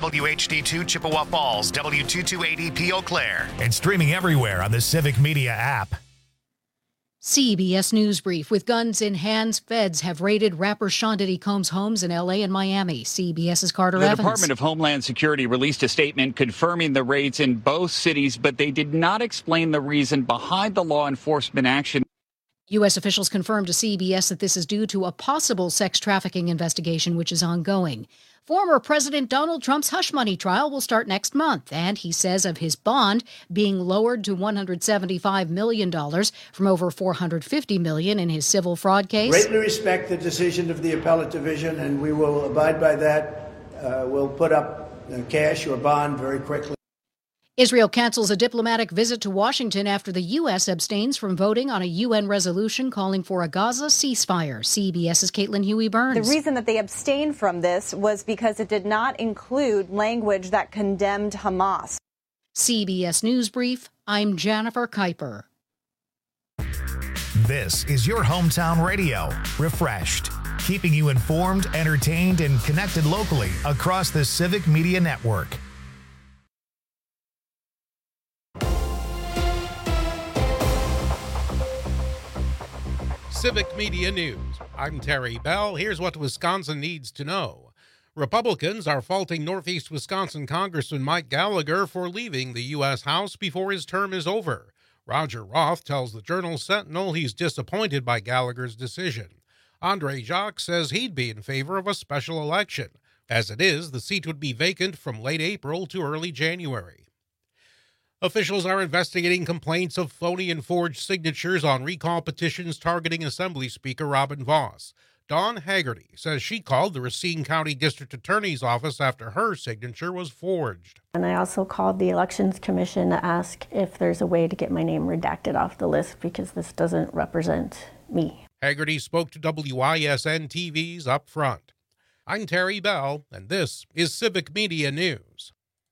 WHD2 Chippewa Falls, W228EP Eau Claire. And streaming everywhere on the Civic Media app. CBS News Brief. With guns in hands, feds have raided rapper Sean Diddy Combs' homes in L.A. and Miami. CBS's Carter Evans. The Department of Homeland Security released a statement confirming the raids in both cities, but they did not explain the reason behind the law enforcement action. U.S. officials confirmed to CBS that this is due to a possible sex trafficking investigation, which is ongoing. Former President Donald Trump's hush money trial will start next month, and he says of his bond being lowered to $175 million from over $450 million in his civil fraud case. Greatly respect the decision of the appellate division, and we will abide by that. We'll put up cash or bond very quickly. Israel cancels a diplomatic visit to Washington after the U.S. abstains from voting on a UN resolution calling for a Gaza ceasefire. CBS's Caitlin Huey-Burns. The reason that they abstained from this was because it did not include language that condemned Hamas. CBS News Brief, I'm Jennifer Kuiper. This is your hometown radio, Refreshed, keeping you informed, entertained, and connected locally across the Civic Media Network. Civic Media News. I'm Terry Bell. Here's what Wisconsin needs to know. Republicans are faulting Northeast Wisconsin Congressman Mike Gallagher for leaving the U.S. House before his term is over. Roger Roth tells the Journal-Sentinel he's disappointed by Gallagher's decision. Andre Jacques says he'd be in favor of a special election. As it is, the seat would be vacant from late April to early January. Officials are investigating complaints of phony and forged signatures on recall petitions targeting Assembly Speaker Robin Vos. Dawn Haggerty says she called the Racine County District Attorney's Office after her signature was forged. And I also called the Elections Commission to ask if there's a way to get my name redacted off the list because this doesn't represent me. Haggerty spoke to WISN TV's Up Front. I'm Terry Bell, and this is Civic Media News.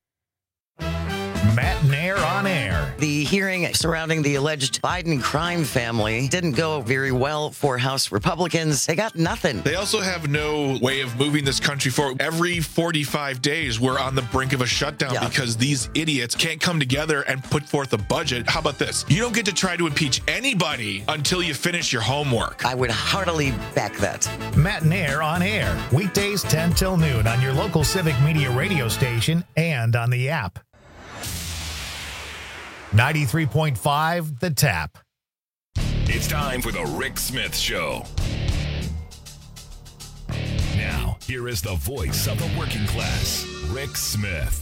Matt Nair on air. The hearing surrounding the alleged Biden crime family didn't go very well for House Republicans. They got nothing. They also have no way of moving this country forward. Every 45 days, we're on the brink of a shutdown because these idiots can't come together and put forth a budget. How about this? You don't get to try to impeach anybody until you finish your homework. I would heartily back that. Matt Nair on air. Weekdays 10 till noon on your local Civic Media radio station and on the app. 93.5 The Tap. It's time for the Rick Smith Show. Now, here is the voice of the working class, Rick Smith.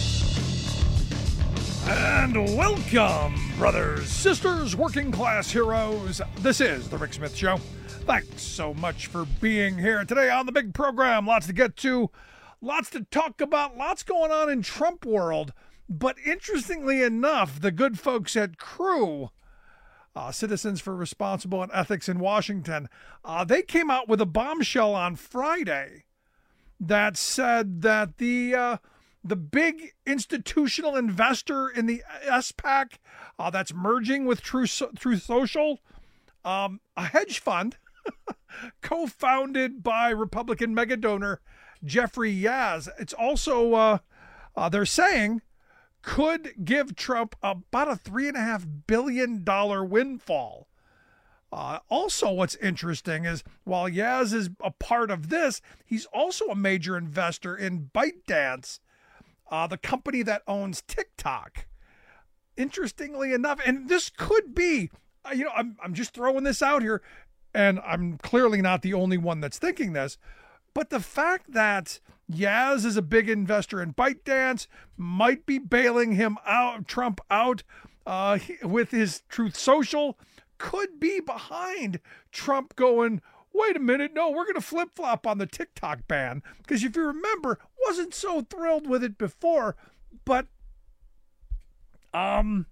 And welcome, brothers, sisters, working class heroes. This is the Rick Smith Show. Thanks so much for being here today on the big program. Lots to get to, lots to talk about, lots going on in Trump world. But interestingly enough, the good folks at Crew, Citizens for Responsible and Ethics in Washington, they came out with a bombshell on Friday that said that the big institutional investor in the SPAC that's merging with Truth Social, a hedge fund co-founded by Republican mega donor Jeffrey Yaz. It's also, they're saying, could give Trump about a $3.5 billion windfall. Also, what's interesting is while Yaz is a part of this, he's also a major investor in ByteDance, the company that owns TikTok. Interestingly enough, and this could be, I'm just throwing this out here, and I'm clearly not the only one that's thinking this, but the fact that Yaz is a big investor in ByteDance, might be bailing him out, Trump out with his Truth Social, could be behind Trump going, wait a minute, no, we're going to flip-flop on the TikTok ban. Because if you remember, wasn't so thrilled with it before, but a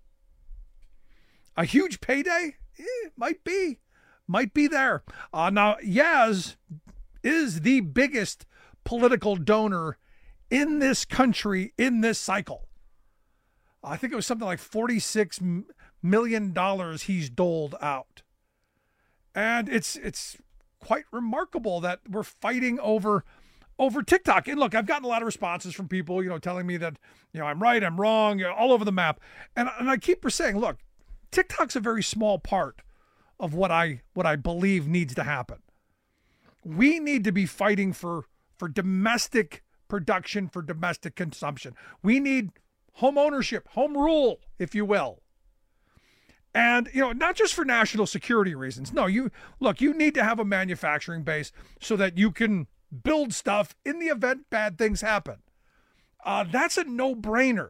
huge payday? Might be there. Now, Yaz is the biggest political donor in this country in this cycle. I think it was something like $46 million he's doled out. And it's quite remarkable that we're fighting over over TikTok. And look, I've gotten a lot of responses from people, telling me that, I'm right, I'm wrong, all over the map. And I keep saying, look, TikTok's a very small part of what I believe needs to happen. We need to be fighting for domestic production, for domestic consumption. We need home ownership, home rule, if you will. And, not just for national security reasons. No, you need to have a manufacturing base so that you can build stuff in the event bad things happen. That's a no-brainer.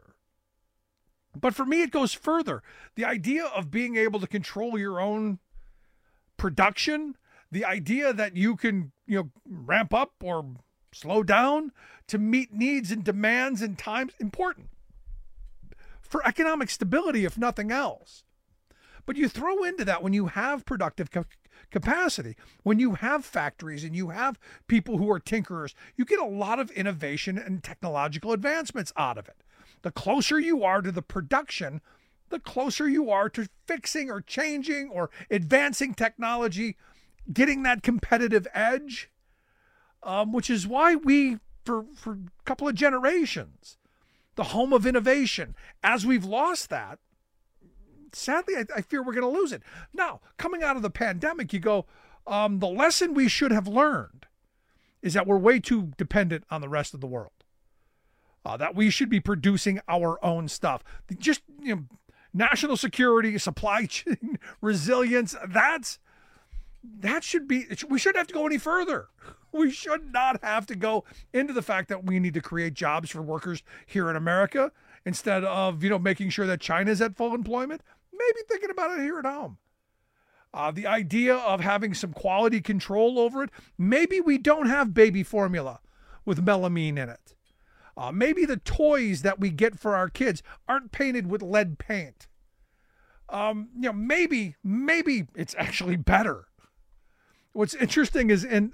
But for me, it goes further. The idea of being able to control your own production, the idea that you can, ramp up or slow down to meet needs and demands and times, important for economic stability, if nothing else. But you throw into that when you have productive capacity, when you have factories and you have people who are tinkerers, you get a lot of innovation and technological advancements out of it. The closer you are to the production, the closer you are to fixing or changing or advancing technology, getting that competitive edge, which is why we, for a couple of generations, the home of innovation, as we've lost that, sadly, I fear we're going to lose it. Now, coming out of the pandemic, you go, the lesson we should have learned is that we're way too dependent on the rest of the world. That we should be producing our own stuff. Just, national security, supply chain, resilience, that should be, we shouldn't have to go any further. We should not have to go into the fact that we need to create jobs for workers here in America instead of, making sure that China's at full employment. Maybe thinking about it here at home. The idea of having some quality control over it. Maybe we don't have baby formula with melamine in it. Maybe the toys that we get for our kids aren't painted with lead paint. Maybe it's actually better. What's interesting is in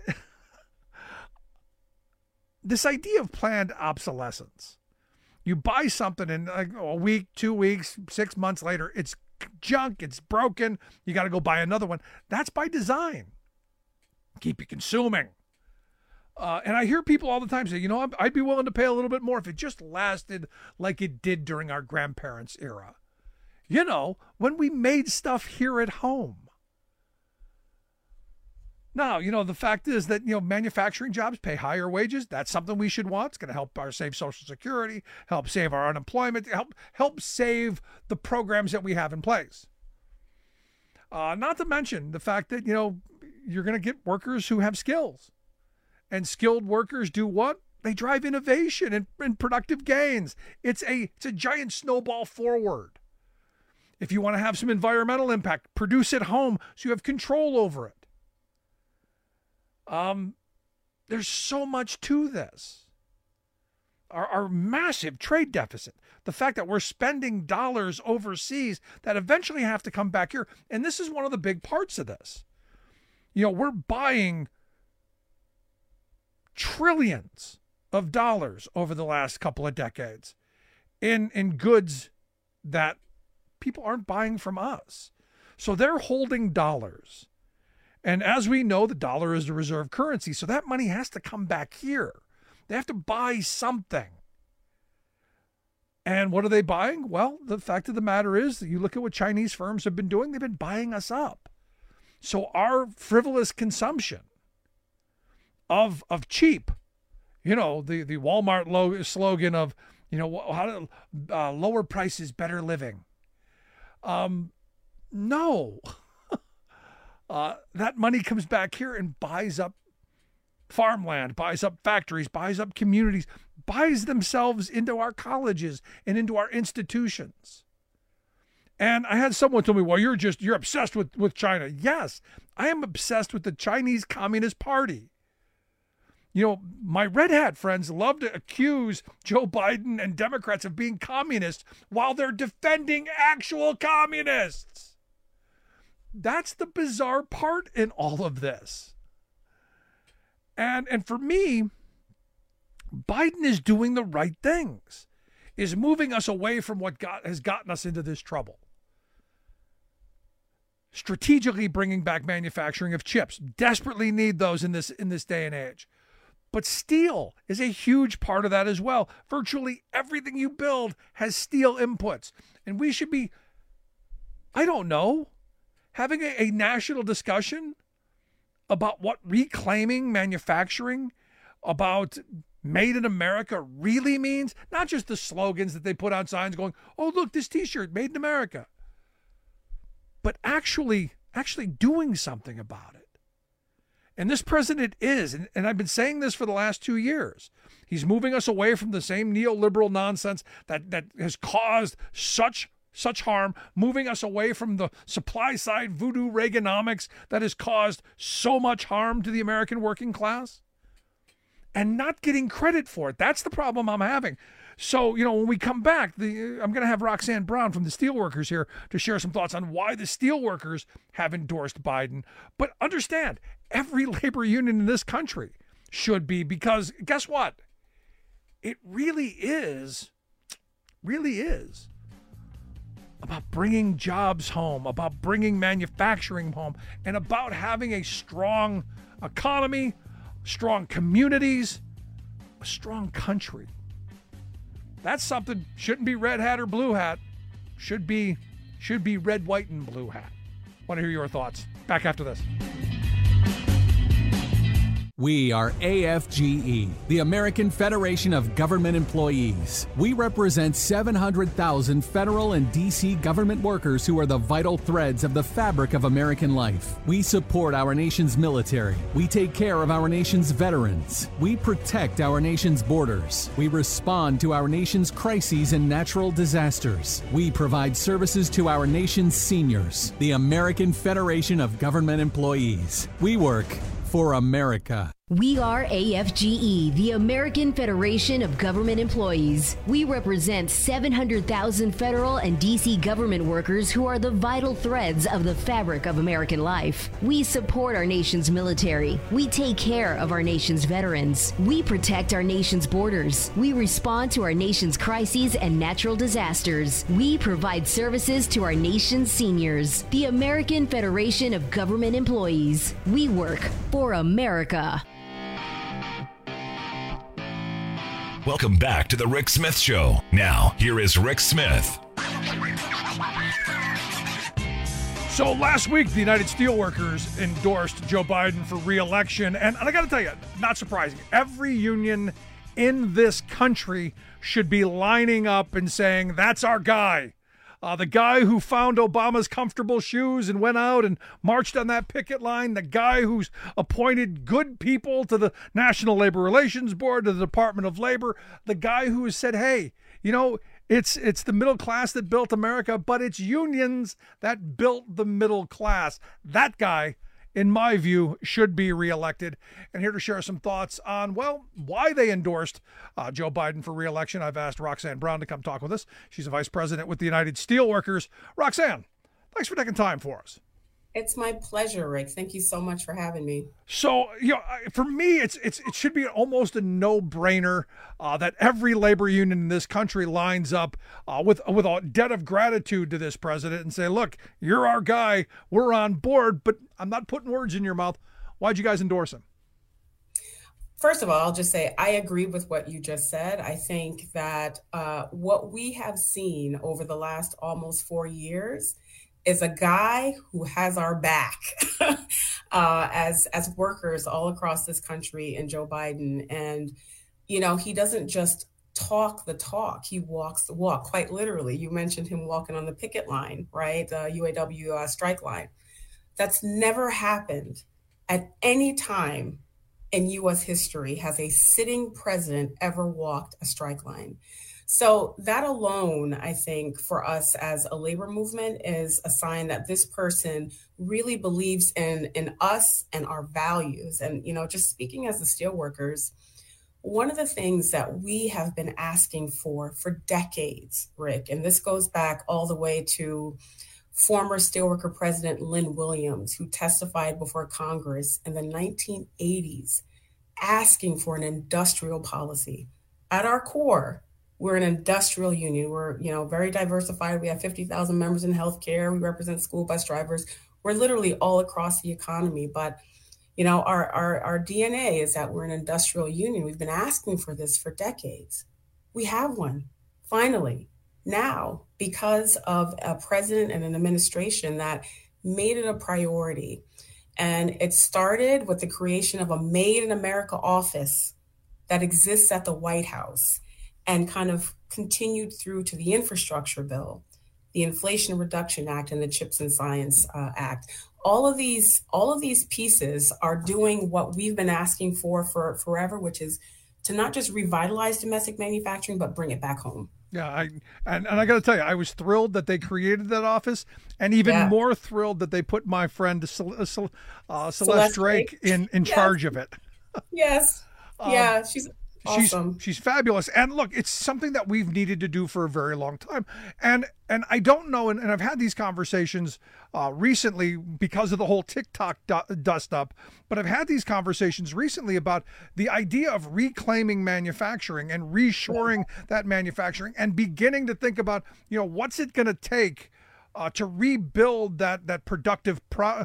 this idea of planned obsolescence. You buy something and a week, 2 weeks, 6 months later, it's junk, it's broken. You got to go buy another one. That's by design. Keep you consuming. And I hear people all the time say, I'd be willing to pay a little bit more if it just lasted like it did during our grandparents' era. When we made stuff here at home. Now, the fact is that, manufacturing jobs pay higher wages. That's something we should want. It's going to help save Social Security, help save our unemployment, help save the programs that we have in place. Not to mention the fact that, you're going to get workers who have skills. And skilled workers do what? They drive innovation and productive gains. It's a giant snowball forward. If you want to have some environmental impact, produce at home so you have control over it. There's so much to this. Our massive trade deficit, the fact that we're spending dollars overseas that eventually have to come back here. And this is one of the big parts of this. We're buying trillions of dollars over the last couple of decades in goods that people aren't buying from us. So they're holding dollars. And as we know, the dollar is the reserve currency. So that money has to come back here. They have to buy something. And what are they buying? Well, the fact of the matter is that you look at what Chinese firms have been doing, they've been buying us up. So our frivolous consumption of cheap, the Walmart slogan of, how to lower prices, better living. No. That money comes back here and buys up farmland, buys up factories, buys up communities, buys themselves into our colleges and into our institutions. And I had someone tell me, well, you're obsessed with China. Yes, I am obsessed with the Chinese Communist Party. My red hat friends love to accuse Joe Biden and Democrats of being communists while they're defending actual communists. That's the bizarre part in all of this. And for me, Biden is doing the right things, is moving us away from what has gotten us into this trouble. Strategically bringing back manufacturing of chips. Desperately need those in this day and age. But steel is a huge part of that as well. Virtually everything you build has steel inputs. And we should be, I don't know, having a national discussion about what reclaiming manufacturing, about Made in America really means. Not just the slogans that they put on signs going, oh, look, this T-shirt, Made in America. But actually doing something about it. And this president is, and I've been saying this for the last 2 years, he's moving us away from the same neoliberal nonsense that has caused such harm, moving us away from the supply side voodoo Reaganomics that has caused so much harm to the American working class, and not getting credit for it. That's the problem I'm having. So, when we come back, I'm going to have Roxanne Brown from the Steelworkers here to share some thoughts on why the Steelworkers have endorsed Biden. But understand, every labor union in this country should be, because guess what? It really is about bringing jobs home, about bringing manufacturing home, and about having a strong economy, strong communities, a strong country. That's something shouldn't be red hat or blue hat. Should be red, white, and blue hat. Want to hear your thoughts. Back after this. We are AFGE, the American Federation of Government Employees. We represent 700,000 federal and D.C. government workers who are the vital threads of the fabric of American life. We support our nation's military. We take care of our nation's veterans. We protect our nation's borders. We respond to our nation's crises and natural disasters. We provide services to our nation's seniors. The American Federation of Government Employees. We work for America. We are AFGE, the American Federation of Government Employees. We represent 700,000 federal and D.C. government workers who are the vital threads of the fabric of American life. We support our nation's military. We take care of our nation's veterans. We protect our nation's borders. We respond to our nation's crises and natural disasters. We provide services to our nation's seniors. The American Federation of Government Employees. We work for America. Welcome back to the Rick Smith Show. Now, here is Rick Smith. So last week, the United Steelworkers endorsed Joe Biden for re-election. And I got to tell you, not surprising. Every union in this country should be lining up and saying, that's our guy. The guy who found Obama's comfortable shoes and went out and marched on that picket line, the guy who's appointed good people to the National Labor Relations Board, to the Department of Labor, the guy who has said, hey, it's the middle class that built America, but it's unions that built the middle class. That guy, in my view, should be reelected. And here to share some thoughts on, why they endorsed Joe Biden for reelection, I've asked Roxanne Brown to come talk with us. She's a vice president with the United Steelworkers. Roxanne, thanks for taking time for us. It's my pleasure, Rick. Thank you so much for having me. So, for me, it should be almost a no-brainer that every labor union in this country lines up with a debt of gratitude to this president and say, look, you're our guy. We're on board, but I'm not putting words in your mouth. Why'd you guys endorse him? First of all, I'll just say I agree with what you just said. I think that what we have seen over the last almost 4 years is a guy who has our back as workers all across this country in Joe Biden. And, he doesn't just talk the talk, he walks the walk, quite literally. You mentioned him walking on the picket line, right? The UAW strike line. That's never happened at any time in U.S. history has a sitting president ever walked a strike line. So that alone, I think, for us as a labor movement is a sign that this person really believes in us and our values. And, just speaking as the steelworkers, one of the things that we have been asking for decades, Rick, and this goes back all the way to former steelworker president Lynn Williams, who testified before Congress in the 1980s, asking for an industrial policy. At our core, we're an industrial union. We're, very diversified. We have 50,000 members in healthcare. We represent school bus drivers. We're literally all across the economy. But, Our DNA is that we're an industrial union. We've been asking for this for decades. We have one, finally. Now, because of a president and an administration that made it a priority. And it started with the creation of a Made in America office that exists at the White House and kind of continued through to the infrastructure bill, the Inflation Reduction Act, and the CHIPS and Science Act. All of these pieces are doing what we've been asking for forever, which is to not just revitalize domestic manufacturing, but bring it back home. Yeah, I got to tell you, I was thrilled that they created that office, and even more thrilled that they put my friend Celeste Drake in charge of it. Yes. She's awesome. She's fabulous. And look, it's something that we've needed to do for a very long time. And I don't know, and I've had these conversations recently because of the whole TikTok dust up, but I've had these conversations recently about the idea of reclaiming manufacturing and reshoring that manufacturing and beginning to think about, what's it going to take to rebuild that productive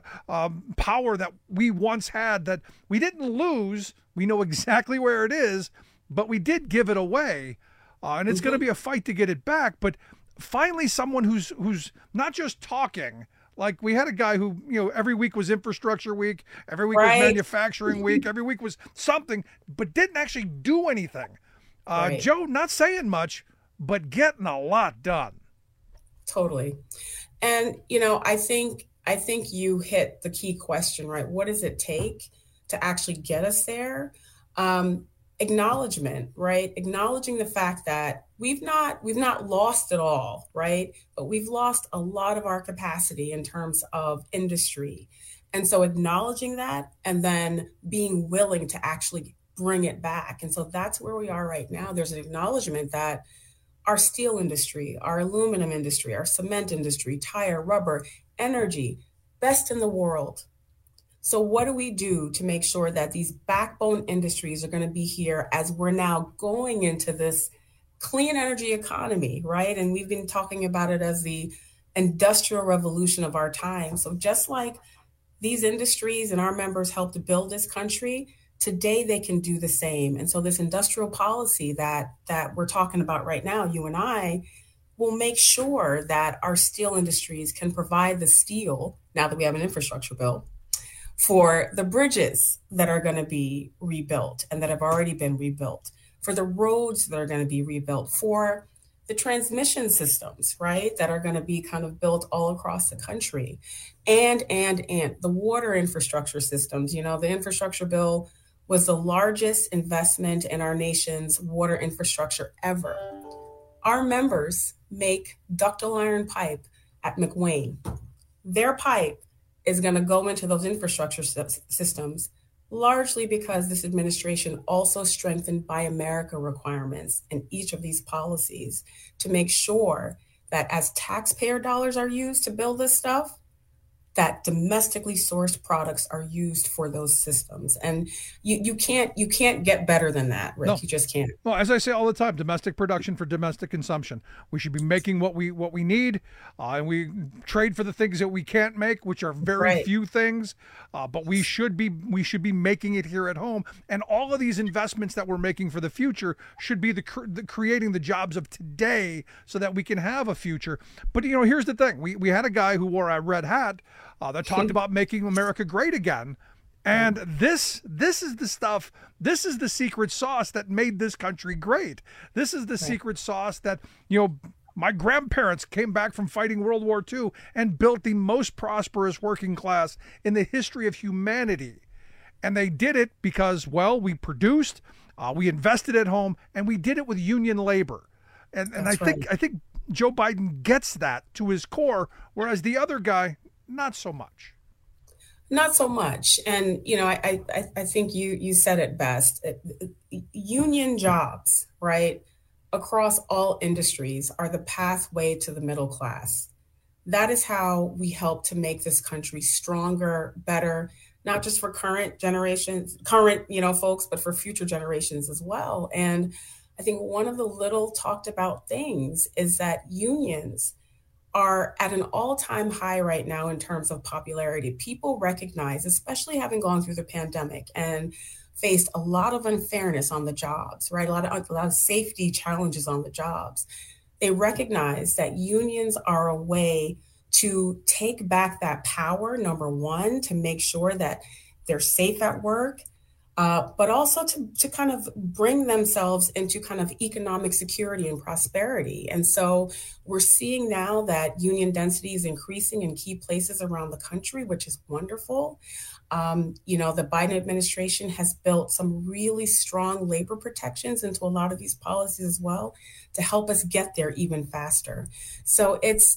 power that we once had, that we didn't lose. We know exactly where it is, but we did give it away. And it's going to be a fight to get it back. But finally, someone who's not just talking. Like, we had a guy who, every week was infrastructure week, every week was manufacturing week, every week was something, but didn't actually do anything. Joe, not saying much, but getting a lot done. Totally. And, I think you hit the key question, right? What does it take to actually get us there? Acknowledgement, right? Acknowledging the fact that we've not lost it all, right? But we've lost a lot of our capacity in terms of industry. And so acknowledging that and then being willing to actually bring it back. And so that's where we are right now. There's an acknowledgement that our steel industry, our aluminum industry, our cement industry, tire, rubber, energy, best in the world. So what do we do to make sure that these backbone industries are going to be here as we're now going into this clean energy economy, right? And we've been talking about it as the industrial revolution of our time. So just like these industries and our members helped to build this country, today they can do the same. And so this industrial policy that we're talking about right now, you and I, will make sure that our steel industries can provide the steel, now that we have an infrastructure bill, for the bridges that are going to be rebuilt and that have already been rebuilt, for the roads that are going to be rebuilt, for the transmission systems, right, that are going to be kind of built all across the country, and the water infrastructure systems. The infrastructure bill was the largest investment in our nation's water infrastructure ever. Our members make ductile iron pipe at McWane. Their pipe is going to go into those infrastructure systems, largely because this administration also strengthened Buy America requirements in each of these policies to make sure that as taxpayer dollars are used to build this stuff, that domestically sourced products are used for those systems. And you can't get better than that, Rick. No. You just can't. Well, as I say all the time, domestic production for domestic consumption. We should be making what we need, and we trade for the things that we can't make, which are very few things. But we should be making it here at home. And all of these investments that we're making for the future should be the creating the jobs of today, so that we can have a future. But here's the thing: we had a guy who wore a red hat that talked about making America great again. And this is the stuff, this is the secret sauce that made this country great. This is the secret sauce that, my grandparents came back from fighting World War II and built the most prosperous working class in the history of humanity. And they did it because, we produced, we invested at home, and we did it with union labor. And I think Joe Biden gets that to his core, whereas the other guy, not so much. Not so much. And, I think you said it best. Union jobs, right, across all industries are the pathway to the middle class. That is how we help to make this country stronger, better, not just for current generations, folks, but for future generations as well. And I think one of the little talked about things is that unions are at an all-time high right now in terms of popularity. People recognize, especially having gone through the pandemic and faced a lot of unfairness on the jobs, right? A lot of safety challenges on the jobs. They recognize that unions are a way to take back that power, number one, to make sure that they're safe at work, but also to kind of bring themselves into kind of economic security and prosperity. And so we're seeing now that union density is increasing in key places around the country, which is wonderful. The Biden administration has built some really strong labor protections into a lot of these policies as well to help us get there even faster. So it's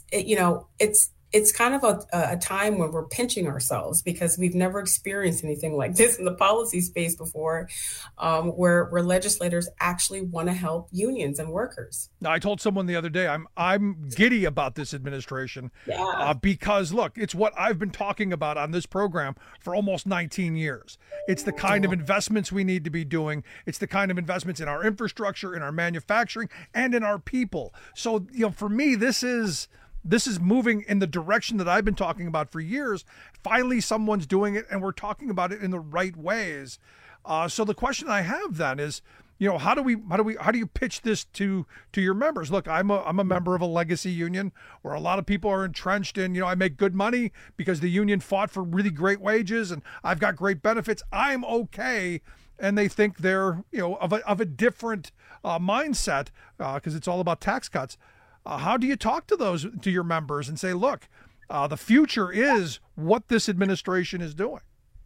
kind of a time when we're pinching ourselves because we've never experienced anything like this in the policy space before, where legislators actually want to help unions and workers. Now, I told someone the other day, I'm giddy about this administration because, look, it's what I've been talking about on this program for almost 19 years. It's the kind of investments we need to be doing. It's the kind of investments in our infrastructure, in our manufacturing, and in our people. So, for me, this is moving in the direction that I've been talking about for years. Finally, someone's doing it, and we're talking about it in the right ways. So the question I have then is, how do you pitch this to your members? Look, I'm a member of a legacy union where a lot of people are entrenched in, I make good money because the union fought for really great wages and I've got great benefits. I'm okay. And they think they're, of a different mindset because it's all about tax cuts. How do you talk to your members and say, look, the future is what this administration is doing?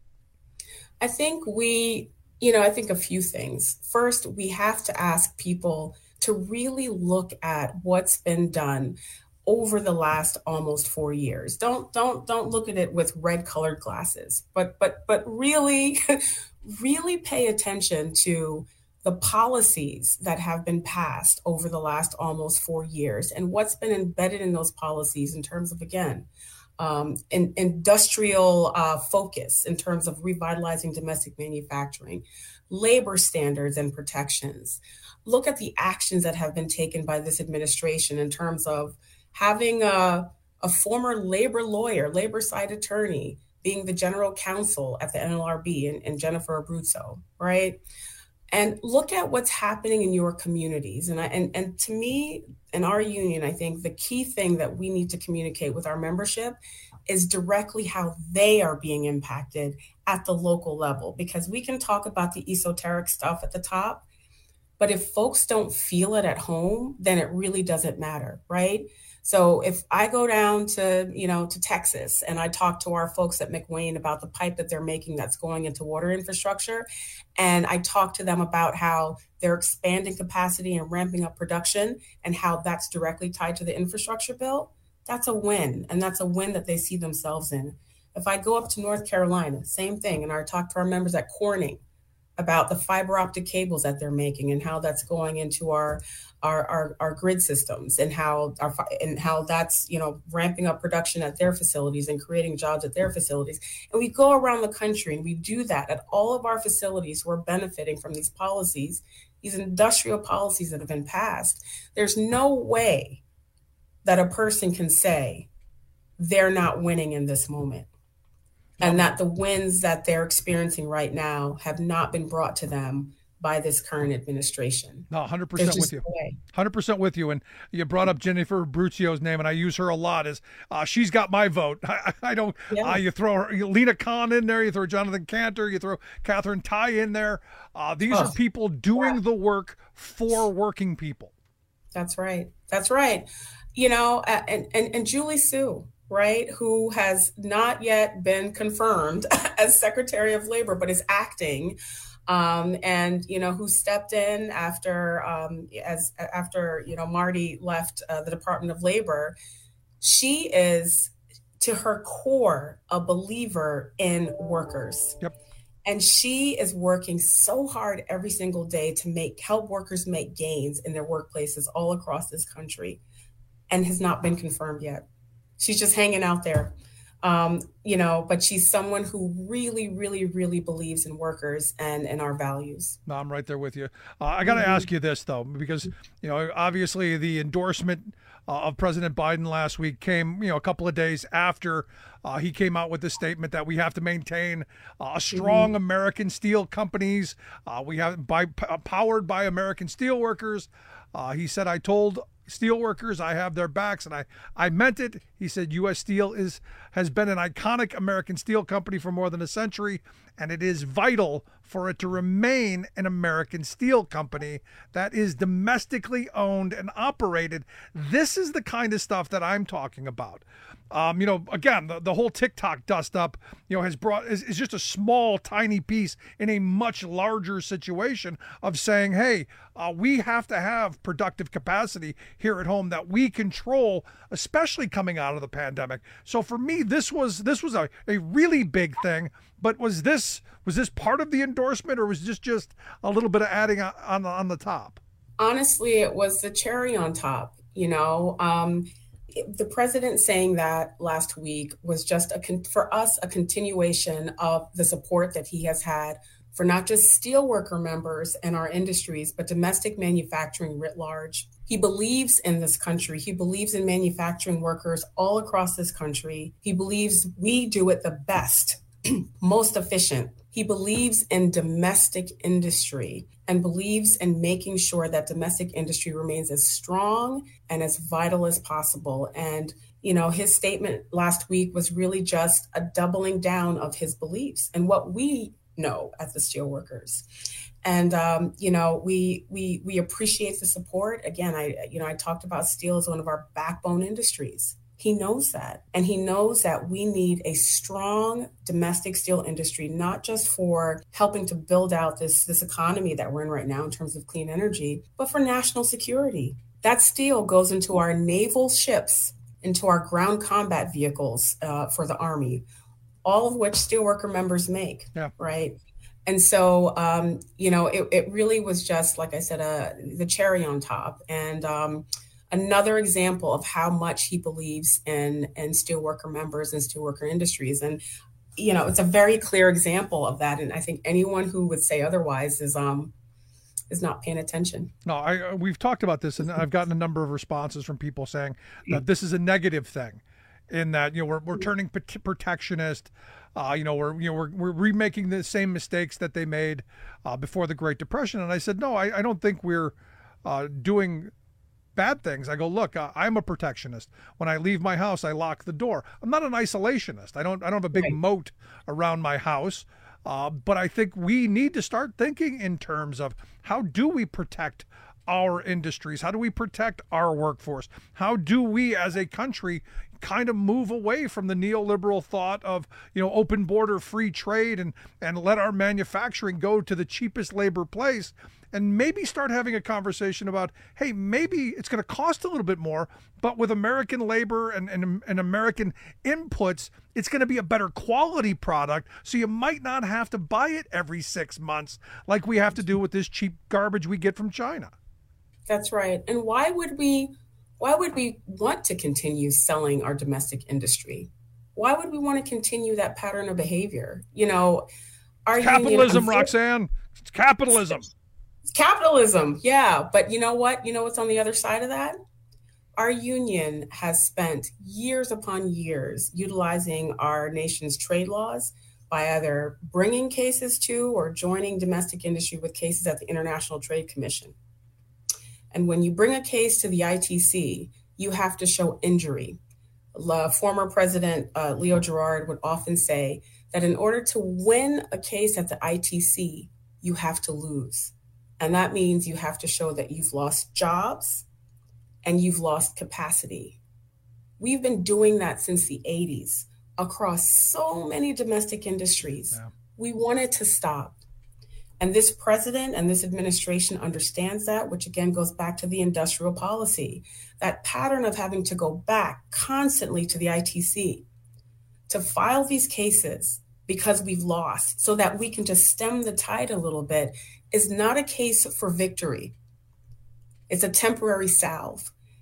I think I think a few things. First, we have to ask people to really look at what's been done over the last almost 4 years. Don't look at it with red colored glasses, but really, really pay attention to the policies that have been passed over the last almost 4 years and what's been embedded in those policies in terms of, again, industrial focus in terms of revitalizing domestic manufacturing, labor standards and protections. Look at the actions that have been taken by this administration in terms of having a former labor lawyer, labor side attorney, being the general counsel at the NLRB and Jennifer Abruzzo, right? And look at what's happening in your communities. And to me, in our union, I think the key thing that we need to communicate with our membership is directly how they are being impacted at the local level. Because we can talk about the esoteric stuff at the top, but if folks don't feel it at home, then it really doesn't matter, right? So if I go down to Texas and I talk to our folks at McWane about the pipe that they're making that's going into water infrastructure, and I talk to them about how they're expanding capacity and ramping up production and how that's directly tied to the infrastructure bill, that's a win. And that's a win that they see themselves in. If I go up to North Carolina, same thing. And I talk to our members at Corning about the fiber optic cables that they're making and how that's going into our grid systems and how that's ramping up production at their facilities and creating jobs at their facilities. And we go around the country and we do that at all of our facilities who are benefiting from these policies, these industrial policies that have been passed. There's no way that a person can say they're not winning in this moment. And that the wins that they're experiencing right now have not been brought to them by this current administration. No, 100% with you. 100% with you. And you brought up Jennifer Abruzzo's name, and I use her a lot. As she's got my vote. I don't. Yeah. You throw Lena Khan in there. You throw Jonathan Cantor. You throw Catherine Tai in there. These are people doing the work for working people. That's right. That's right. And Julie Su, right, who has not yet been confirmed as Secretary of Labor, but is acting, and who stepped in after Marty left the Department of Labor. She is, to her core, a believer in workers. Yep. And she is working so hard every single day to help workers make gains in their workplaces all across this country, and has not been confirmed yet. She's just hanging out there, but she's someone who really, really, really believes in workers and in our values. No, I'm right there with you. I got to ask you this, though, because, obviously the endorsement of President Biden last week came, a couple of days after he came out with the statement that we have to maintain a strong American steel companies. We have powered by American steel workers. He said, I told steelworkers I have their backs, and I meant it. He said U.S. Steel has been an iconic American steel company for more than a century, and it is vital for it to remain an American steel company that is domestically owned and operated. This is the kind of stuff that I'm talking about. Again, the whole TikTok dust up, is just a small, tiny piece in a much larger situation of saying, hey, we have to have productive capacity here at home that we control, especially coming out of the pandemic. So for me, this was a really big thing. But was this part of the endorsement, or was this just a little bit of adding on the top? Honestly, it was the cherry on top. The president saying that last week was just for us a continuation of the support that he has had for not just steelworker members and our industries, but domestic manufacturing writ large. He believes in this country. He believes in manufacturing workers all across this country. He believes we do it the best, most efficient. He believes in domestic industry and believes in making sure that domestic industry remains as strong and as vital as possible. And, his statement last week was really just a doubling down of his beliefs and what we know as the steelworkers. And, we appreciate the support. Again, I talked about steel as one of our backbone industries. He knows that. And he knows that we need a strong domestic steel industry, not just for helping to build out this economy that we're in right now in terms of clean energy, but for national security. That steel goes into our naval ships, into our ground combat vehicles for the Army, all of which steelworker members make, right? And so, it really was just, like I said, the cherry on top. And another example of how much he believes in steelworker members and steelworker industries. And, it's a very clear example of that. And I think anyone who would say otherwise is not paying attention. No, we've talked about this, and I've gotten a number of responses from people saying that this is a negative thing, in that we're turning protectionist. We're remaking the same mistakes that they made before the Great Depression. And I said, no, I don't think we're doing bad things. I go, look, I'm a protectionist. When I leave my house, I lock the door. I'm not an isolationist. I don't have a big moat around my house. But I think we need to start thinking in terms of how do we protect our industries? How do we protect our workforce? How do we as a country kind of move away from the neoliberal thought of, open border free trade and let our manufacturing go to the cheapest labor place? And maybe start having a conversation about, hey, maybe it's going to cost a little bit more, but with American labor and American inputs, it's going to be a better quality product. So you might not have to buy it every 6 months like we have to do with this cheap garbage we get from China. That's right. And why would we want to continue selling our domestic industry? Why would we want to continue that pattern of behavior? Our capitalism, Roxanne. It's capitalism. Capitalism, yeah. But you know what? You know what's on the other side of that? Our union has spent years upon years utilizing our nation's trade laws by either bringing cases to or joining domestic industry with cases at the International Trade Commission. And when you bring a case to the ITC, you have to show injury. Former President Leo Gerard would often say that in order to win a case at the ITC, you have to lose. And that means you have to show that you've lost jobs and you've lost capacity. We've been doing that since the 80s across so many domestic industries. Yeah. We want it to stop. And this president and this administration understands that, which again goes back to the industrial policy, that pattern of having to go back constantly to the ITC to file these cases because we've lost so that we can just stem the tide a little bit is not a case for victory. It's a temporary salve.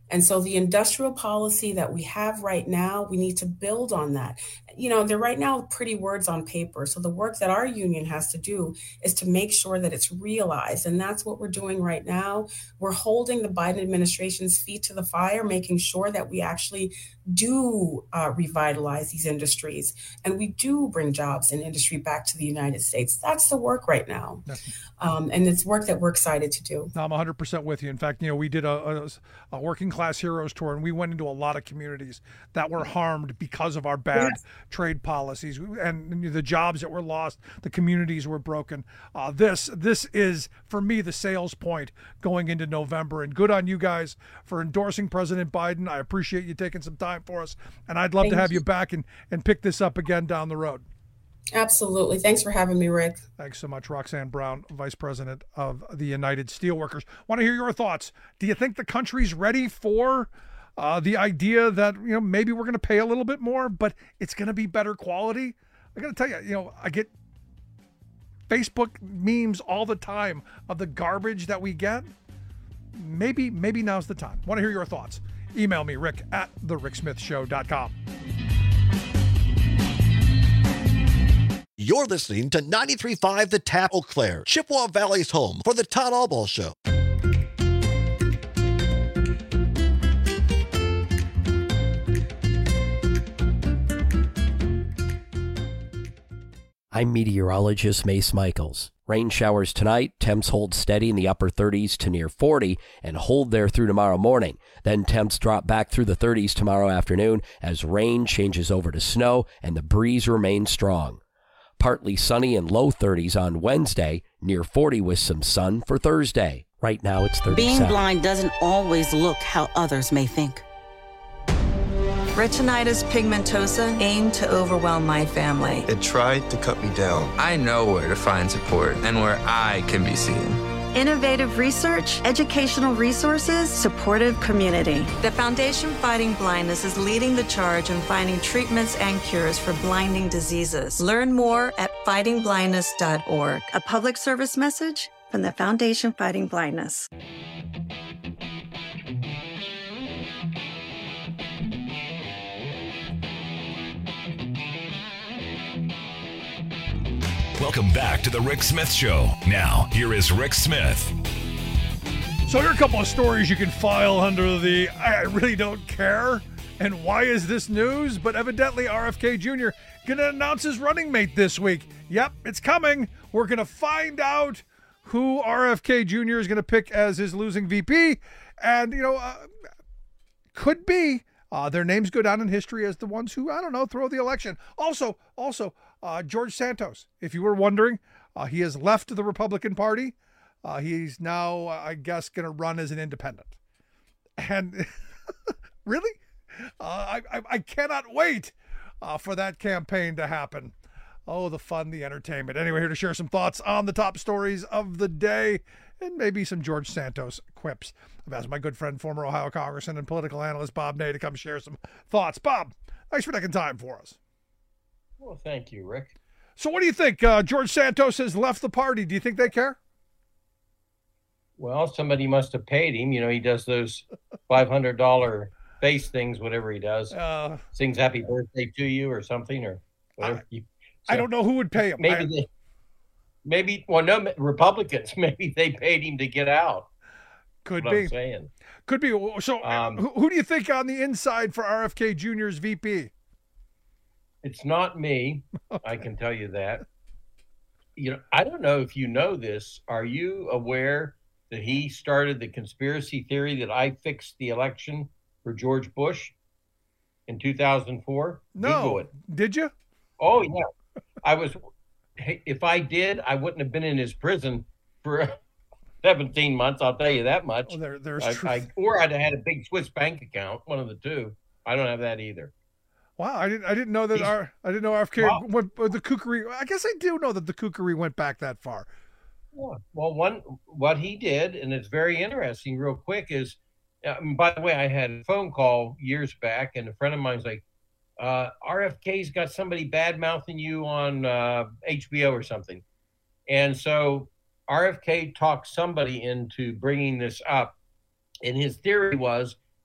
And so the industrial policy that we have right now, we need to build on that. You know, they're right now pretty words on paper. So the work that our union has to do is to make sure that it's realized. And that's what we're doing right now. We're holding the Biden administration's feet to the fire, making sure that we actually do revitalize these industries and we do bring jobs and industry back to the United States. That's the work right now. And it's work that we're excited to do. I'm 100% with you. In fact, you know, we did a working class heroes tour, and we went into a lot of communities that were harmed because of our bad trade policies and the jobs that were lost, the communities were broken. This is, for me, the sales point going into November, and good on you guys for endorsing President Biden. I appreciate you taking some time for us, and I'd love to have you back and pick this up again down the road. Absolutely. Thanks for having me, Rick. Thanks so much, Roxanne Brown, Vice President of the United Steelworkers. Want to hear your thoughts. Do you think the country's ready for the idea that, you know, maybe we're going to pay a little bit more, but it's going to be better quality? I got to tell you, you know, I get Facebook memes all the time of the garbage that we get. Maybe now's the time. Want to hear your thoughts. Email me, rick@thericksmithshow.com. You're listening to 93.5 The Tap, Eau Claire, Chippewa Valley's home for the Todd Albaugh Show. I'm meteorologist Mace Michaels. Rain showers tonight, temps hold steady in the upper 30s to near 40 and hold there through tomorrow morning. Then temps drop back through the 30s tomorrow afternoon as rain changes over to snow and the breeze remains strong. Partly sunny and low 30s on Wednesday, near 40 with some sun for Thursday. Right now it's 37. Being blind doesn't always look how others may think. Retinitis pigmentosa aimed to overwhelm my family. It tried to cut me down. I know where to find support and where I can be seen. Innovative research, educational resources, supportive community. The Foundation Fighting Blindness is leading the charge in finding treatments and cures for blinding diseases. Learn more at fightingblindness.org. A public service message from the Foundation Fighting Blindness. Welcome back to the Rick Smith Show. Now, here is Rick Smith. So here are a couple of stories you can file under the I really don't care and why is this news? But evidently RFK Jr. going to announce his running mate this week. Yep, it's coming. We're going to find out who RFK Jr. is going to pick as his losing VP. And, you know, could be their names go down in history as the ones who, I don't know, throw the election. Also, George Santos, if you were wondering, he has left the Republican Party. He's now, I guess, going to run as an independent. And really, I cannot wait for that campaign to happen. Oh, the fun, the entertainment. Anyway, here to share some thoughts on the top stories of the day and maybe some George Santos quips. I've asked my good friend, former Ohio Congressman and political analyst Bob Ney to come share some thoughts. Bob, thanks for taking time for us. Well, thank you, Rick. So what do you think? George Santos has left the party. Do you think they care? Well, somebody must have paid him. You know, he does those $500 face things, whatever he does. Sings happy birthday to you or something or whatever. I don't know who would pay him. No, Republicans, maybe they paid him to get out. Could That's be. what I'm saying. Could be. So who do you think on the inside for RFK Jr.'s VP? It's not me. I can tell you that. You know, I don't know if you know this. Are you aware that he started the conspiracy theory that I fixed the election for George Bush in 2004? No. Google it. Did you? Oh, yeah. If I did, I wouldn't have been in his prison for 17 months. I'll tell you that much. Well, or I'd have had a big Swiss bank account, one of the two. I don't have that either. Wow, I didn't know that I didn't know RFK went the kookery. I guess I do know that the kookery went back that far. Yeah. Well, what he did, and it's very interesting, real quick, is, by the way, I had a phone call years back, and a friend of mine's like, RFK's got somebody bad mouthing you on HBO or something, and so RFK talked somebody into bringing this up, and his theory was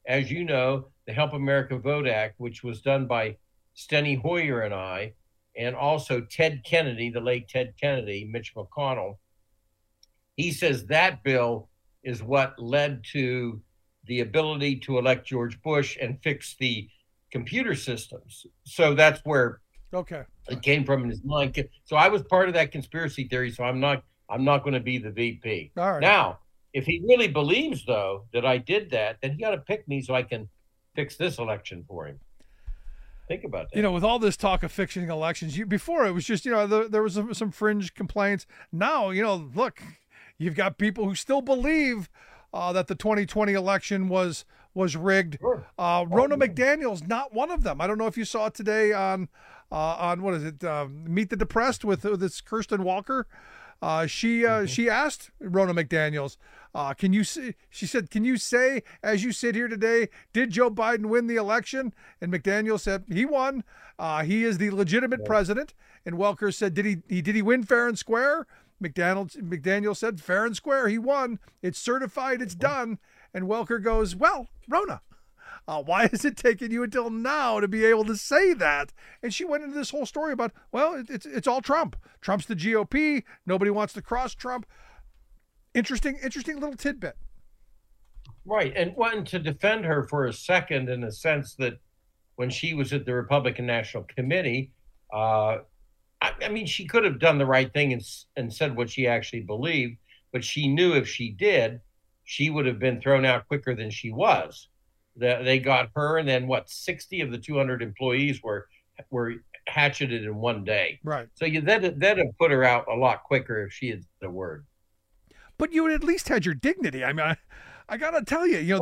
as you know, the Help America Vote Act, which was done by Steny Hoyer and I, and also Ted Kennedy, the late Ted Kennedy, Mitch McConnell, he says that bill is what led to the ability to elect George Bush and fix the computer systems. So that's where it came from in his mind. So I was part of that conspiracy theory. So I'm not going to be the VP. All right. Now, if he really believes, though, that I did that, then he got to pick me so I can fix this election for him. Think about that. You know, with all this talk of fixing elections, before it was just, there was some fringe complaints. Now, look, you've got people who still believe that the 2020 election was rigged. Sure. Ronna McDaniel's not one of them. I don't know if you saw it today on what is it, Meet the Depressed with this Kirsten Walker. She asked Ronna McDaniels, she said, can you say, as you sit here today, did Joe Biden win the election? And McDaniel said he won. He is the legitimate president. And Welker said, did he win fair and square? McDaniel said, fair and square, he won. It's certified, it's done. And Welker goes, well, Ronna, why has it taken you until now to be able to say that? And she went into this whole story about, well, it's all Trump. Trump's the GOP. Nobody wants to cross Trump. Interesting little tidbit. Right. And one to defend her for a second, in the sense that when she was at the Republican National Committee, I mean, she could have done the right thing and said what she actually believed, but she knew if she did, she would have been thrown out quicker than she was. They got her, and then 60 of the 200 employees were hatcheted in one day. Right. So that'd have put her out a lot quicker if she had said a word. But you would at least had your dignity. I mean, I gotta tell you,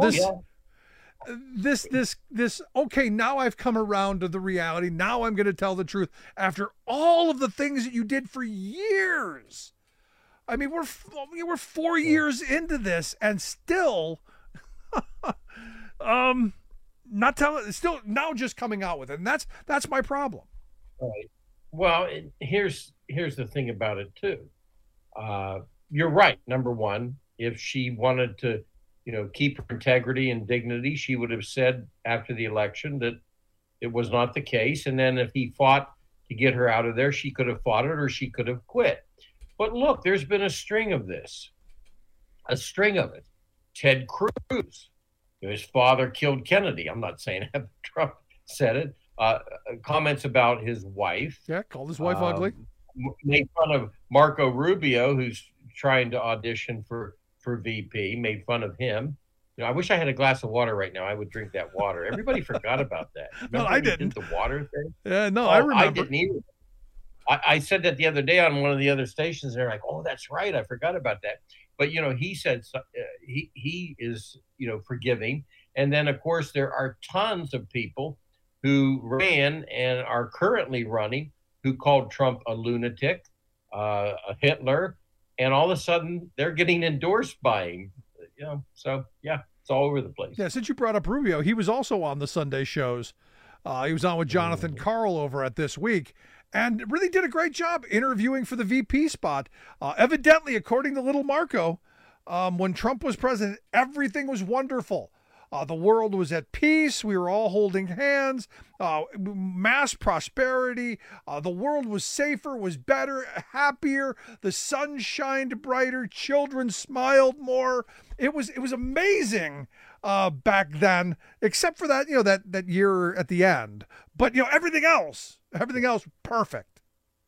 this. Okay, now I've come around to the reality. Now I'm going to tell the truth after all of the things that you did for years. I mean, we're 4 years into this, and still. Not telling, still now just coming out with it, and that's my problem. Right. Well, here's the thing about it too. You're right. Number one, if she wanted to, keep her integrity and dignity, she would have said after the election that it was not the case. And then if he fought to get her out of there, she could have fought it, or she could have quit. But look, there's been a string of this, Ted Cruz. His father killed Kennedy. I'm not saying that, but Trump said it. Comments about his wife. Yeah, called his wife ugly. Made fun of Marco Rubio, who's trying to audition for VP. Made fun of him. I wish I had a glass of water right now. I would drink that water. Everybody forgot about that. No, I didn't. The water thing? Yeah, no, I remember. I didn't either. I said that the other day on one of the other stations. They're like, oh, that's right. I forgot about that. But, he said he is, forgiving. And then, of course, there are tons of people who ran and are currently running who called Trump a lunatic, a Hitler. And all of a sudden, they're getting endorsed by him. So, yeah, it's all over the place. Yeah, since you brought up Rubio, he was also on the Sunday shows. He was on with Jonathan Karl over at This Week, and really did a great job interviewing for the VP spot. Evidently, according to Little Marco, when Trump was president, everything was wonderful. The world was at peace. We were all holding hands. Mass prosperity. The world was safer, was better, happier. The sun shined brighter. Children smiled more. It was amazing back then, except for that that year at the end. But everything else perfect.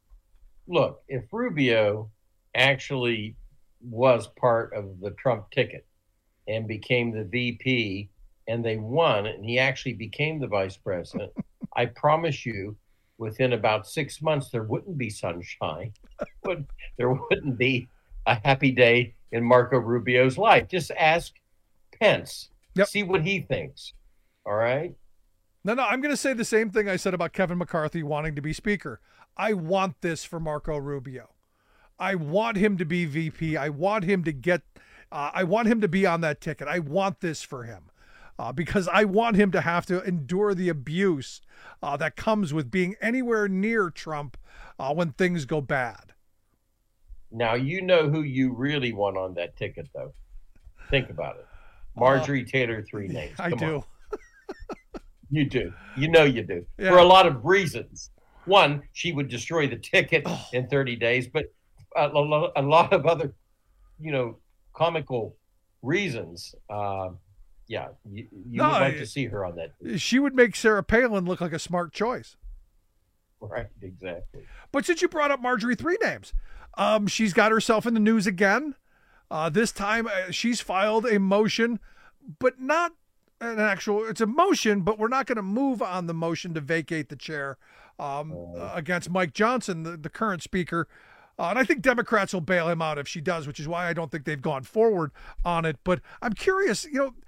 Look, if Rubio actually was part of the Trump ticket and became the VP, and they won, and he actually became the vice president, I promise you, within about 6 months, there wouldn't be sunshine. There wouldn't be a happy day in Marco Rubio's life. Just ask Pence. Yep. See what he thinks. All right? No, I'm going to say the same thing I said about Kevin McCarthy wanting to be speaker. I want this for Marco Rubio. I want him to be VP. I want him to be on that ticket. I want this for him. Because I want him to have to endure the abuse that comes with being anywhere near Trump when things go bad. Now, you know who you really want on that ticket, though. Think about it. Marjorie Taylor 3 names. I do. You do. You know you do. Yeah. For a lot of reasons. One, she would destroy the ticket in 30 days, but a lot of other, comical reasons. You would like to see her on that. She would make Sarah Palin look like a smart choice. Right, exactly. But since you brought up Marjorie 3 names, she's got herself in the news again. This time she's filed a motion, but not it's a motion, but we're not going to move on the motion to vacate the chair against Mike Johnson, the current speaker. And I think Democrats will bail him out if she does, which is why I don't think they've gone forward on it. But I'm curious,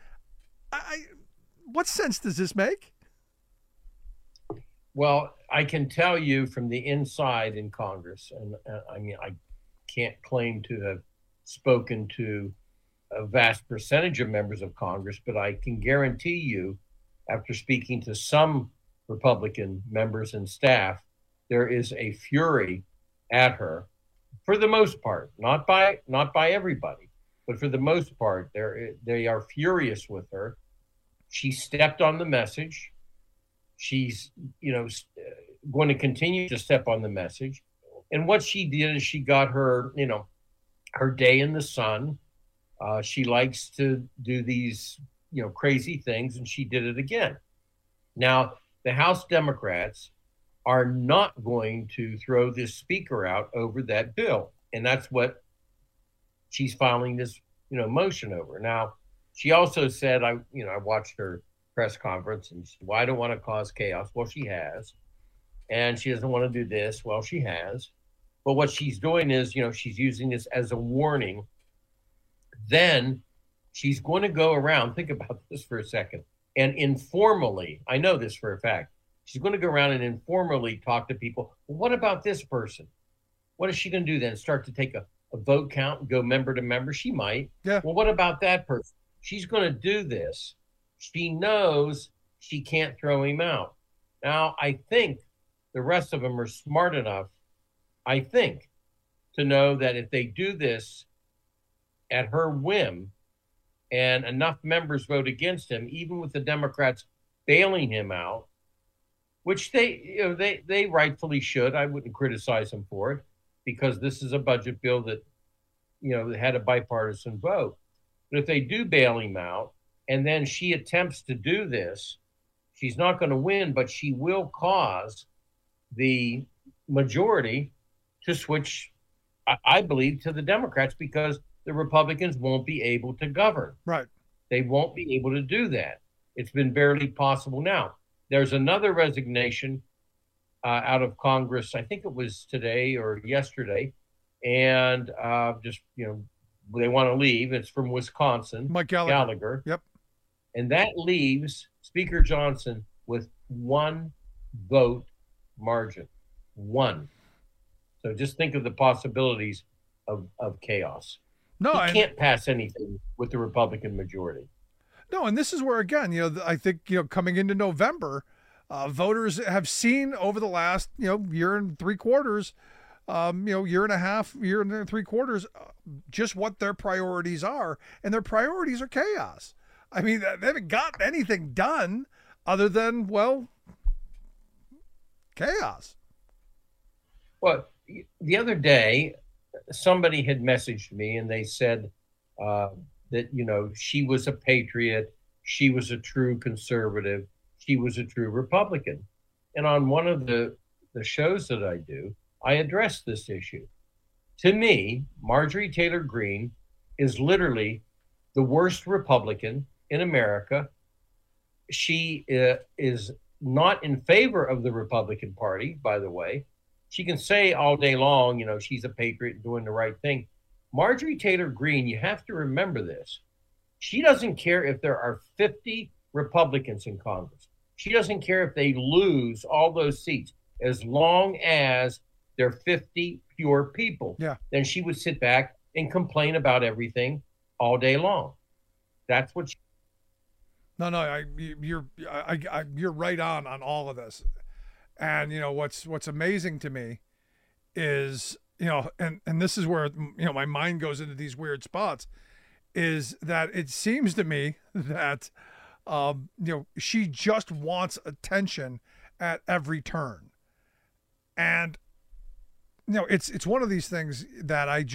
what sense does this make? Well, I can tell you from the inside in Congress, and I can't claim to have spoken to a vast percentage of members of Congress, but I can guarantee you, after speaking to some Republican members and staff, there is a fury at her, for the most part, not by everybody, but for the most part, they are furious with her. She stepped on the message. She's, going to continue to step on the message. And what she did is she got her, her day in the sun. She likes to do these, crazy things, and she did it again. Now, the House Democrats are not going to throw this speaker out over that bill. And that's what she's filing this, motion over. Now, she also said, I watched her press conference, and she said, well, I don't want to cause chaos. Well, she has. And she doesn't want to do this. Well, she has. But what she's doing is, she's using this as a warning. Then she's going to go around, think about this for a second, and informally, I know this for a fact, she's going to go around and informally talk to people. Well, what about this person? What is she going to do then? Start to take a vote count and go member to member? She might. Yeah. Well, what about that person? She's going to do this. She knows she can't throw him out. Now, I think the rest of them are smart enough, I think, to know that if they do this at her whim and enough members vote against him, even with the Democrats bailing him out, which they rightfully should. I wouldn't criticize them for it, because this is a budget bill that, that had a bipartisan vote. But if they do bail him out and then she attempts to do this, she's not going to win, but she will cause the majority to switch, I believe, to the Democrats, because the Republicans won't be able to govern. Right. They won't be able to do that. It's been barely possible now. There's another resignation out of Congress. I think it was today or yesterday. And they want to leave. It's from Wisconsin. Mike Gallagher. Yep. And that leaves Speaker Johnson with 1 vote margin. 1. So just think of the possibilities of chaos. No, he can't pass anything with the Republican majority. No, and this is where, again, I think, coming into November, voters have seen over the last, year and 3 quarters, year and a half, year and 3 quarters, just what their priorities are. And their priorities are chaos. I mean, they haven't got anything done other than, chaos. Well, the other day, somebody had messaged me and they said that, she was a patriot. She was a true conservative. She was a true Republican. And on one of the shows that I do, I addressed this issue. To me, Marjorie Taylor Greene is literally the worst Republican in America. She is not in favor of the Republican Party, by the way. She can say all day long, she's a patriot doing the right thing. Marjorie Taylor Greene, you have to remember this. She doesn't care if there are 50 Republicans in Congress. She doesn't care if they lose all those seats, as long as they're 50 pure people. Yeah. Then she would sit back and complain about everything all day long. That's what she... No, you're right on all of this. And, what's amazing to me is, and this is where, my mind goes into these weird spots, is that it seems to me that, she just wants attention at every turn. And, it's one of these things that I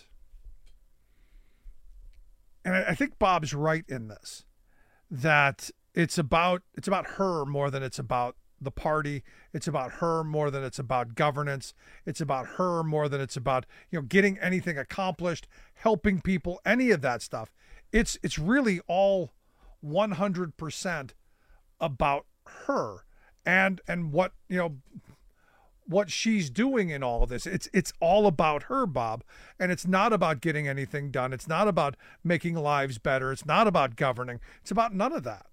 think Bob's right in this, that it's about her more than it's about the party. It's about her more than it's about governance. It's about her more than it's about, getting anything accomplished, helping people, any of that stuff. It's really all 100% about her and what, what she's doing in all of this. It's all about her, Bob, and it's not about getting anything done. It's not about making lives better. It's not about governing. It's about none of that.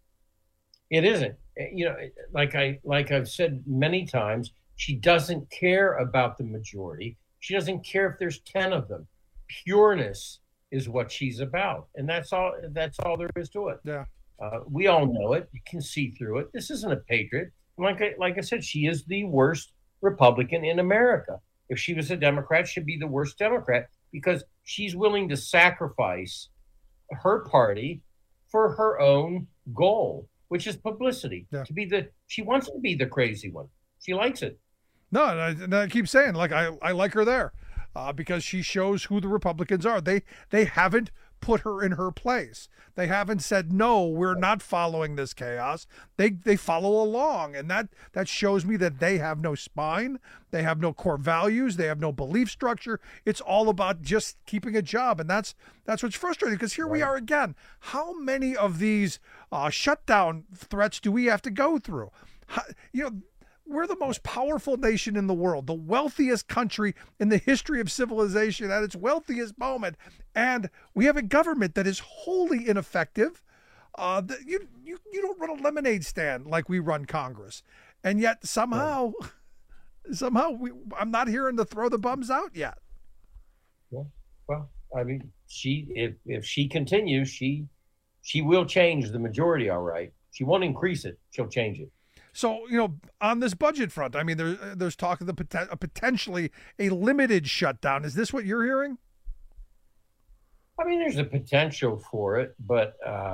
It isn't. Like I've said many times, she doesn't care about the majority. She doesn't care if there's 10 of them. Pureness is what she's about, and that's all there is to it. Yeah. We all know it. You can see through it. This isn't a patriot. Like I said, she is the worst Republican in America. If she was a Democrat, she'd be the worst Democrat, because she's willing to sacrifice her party for her own goal, which is publicity. Yeah. She wants to be the crazy one. She likes it. No, and I keep saying, I like her there, because she shows who the Republicans are. They haven't put her in her place. They haven't said, no, we're not following this chaos. They follow along, and that shows me that they have no spine. They have no core values. They have no belief structure. It's all about just keeping a job, and that's what's frustrating, because here we are again. How many of these shutdown threats do we have to go through? We're the most powerful nation in the world, the wealthiest country in the history of civilization at its wealthiest moment, and we have a government that is wholly ineffective. You don't run a lemonade stand like we run Congress, and yet somehow I'm not hearing to throw the bums out yet. Well, I mean, if she continues, she will change the majority. All right, she won't increase it; she'll change it. So, on this budget front, I mean, there's talk of potentially a limited shutdown. Is this what you're hearing? I mean, there's a potential for it, but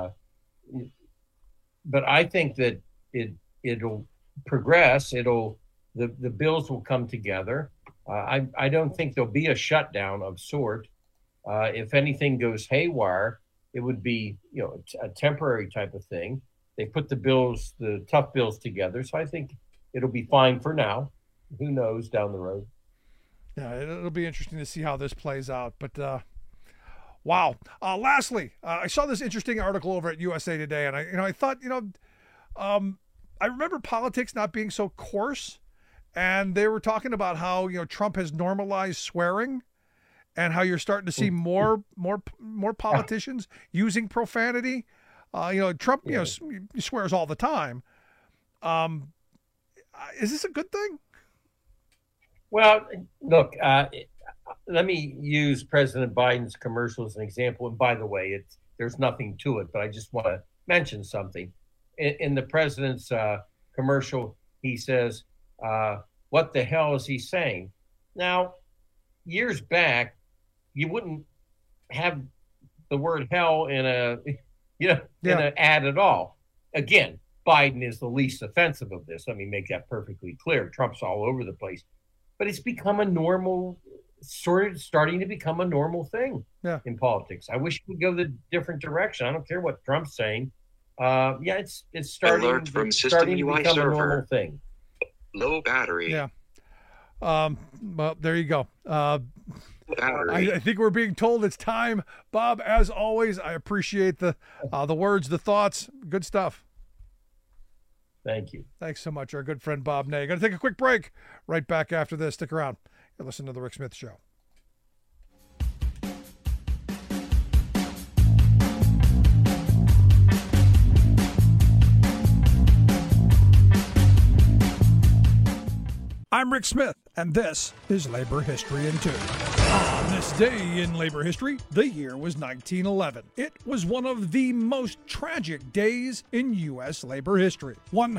I think that it'll progress. The bills will come together. I don't think there'll be a shutdown of sort. If anything goes haywire, it would be a temporary type of thing. They put the tough bills together. So I think it'll be fine for now. Who knows down the road? Yeah, it'll be interesting to see how this plays out. But, wow. Lastly, I saw this interesting article over at USA Today, and I thought, I remember politics not being so coarse, and they were talking about how, Trump has normalized swearing, and how you're starting to see more politicians using profanity. Trump, swears all the time. Is this a good thing? Well, look, let me use President Biden's commercial as an example. And by the way, there's nothing to it, but I just want to mention something. In the president's commercial, he says, what the hell is he saying? Now, years back, you wouldn't have the word hell in an ad at all. Again, Biden is the least offensive of this. Let me make that perfectly clear. Trump's all over the place. But it's become a normal, starting to become a normal thing in politics. I wish we could go the different direction. I don't care what Trump's saying. It's starting, Alert from it's system starting to UI become server. a normal thing. Low battery. Yeah. Well, there you go. I think we're being told it's time. Bob, as always, I appreciate the words, the thoughts. Good stuff. Thank you. Thanks so much, our good friend Bob Ney. Going to take a quick break. Right back after this. Stick around. You're listening to The Rick Smith Show. I'm Rick Smith, and this is Labor History in 2. On this day in labor history, the year was 1911. It was one of the most tragic days in U.S. labor history.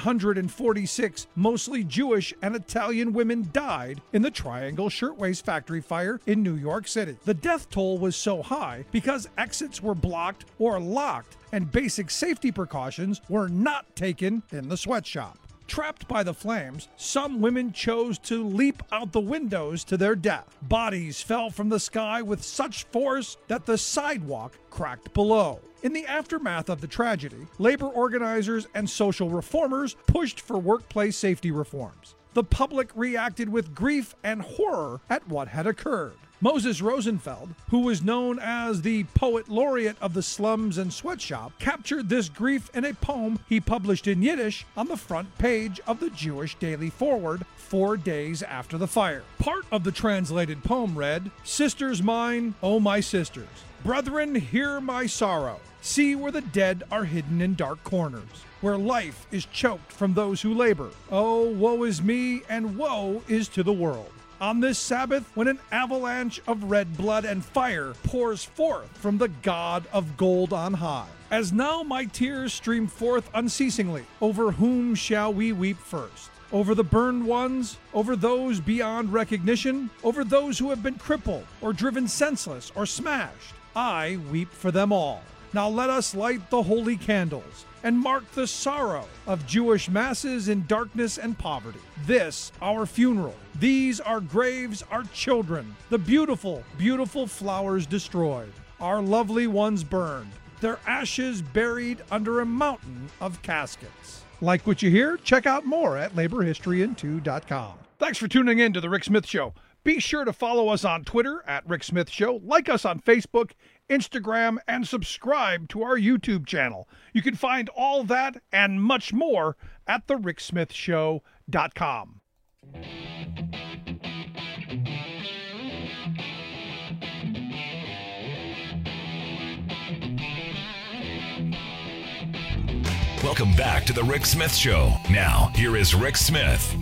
146 mostly Jewish and Italian women died in the Triangle Shirtwaist Factory fire in New York City. The death toll was so high because exits were blocked or locked, and basic safety precautions were not taken in the sweatshop. Trapped by the flames, some women chose to leap out the windows to their death. Bodies fell from the sky with such force that the sidewalk cracked below. In the aftermath of the tragedy, labor organizers and social reformers pushed for workplace safety reforms. The public reacted with grief and horror at what had occurred. Moses Rosenfeld, who was known as the poet laureate of the slums and sweatshop, captured this grief in a poem he published in Yiddish on the front page of the Jewish Daily Forward 4 days after the fire. Part of the translated poem read, "Sisters mine, O my sisters, brethren, hear my sorrow. See where the dead are hidden in dark corners, where life is choked from those who labor. Oh, woe is me, and woe is to the world. On this Sabbath, when an avalanche of red blood and fire pours forth from the God of gold on high. As now my tears stream forth unceasingly, over whom shall we weep first? Over the burned ones, over those beyond recognition, over those who have been crippled or driven senseless or smashed. I weep for them all. Now let us light the holy candles and mark the sorrow of Jewish masses in darkness and poverty. This, our funeral. These, our graves, our children. The beautiful, beautiful flowers destroyed. Our lovely ones burned. Their ashes buried under a mountain of caskets. Like what you hear? Check out more at laborhistoryin2.com. Thanks for tuning in to The Rick Smith Show. Be sure to follow us on Twitter at Rick Smith Show, like us on Facebook, Instagram, and subscribe to our YouTube channel. You can find all that and much more at thericksmithshow.com. Welcome back to The Rick Smith Show. Now, here is Rick Smith.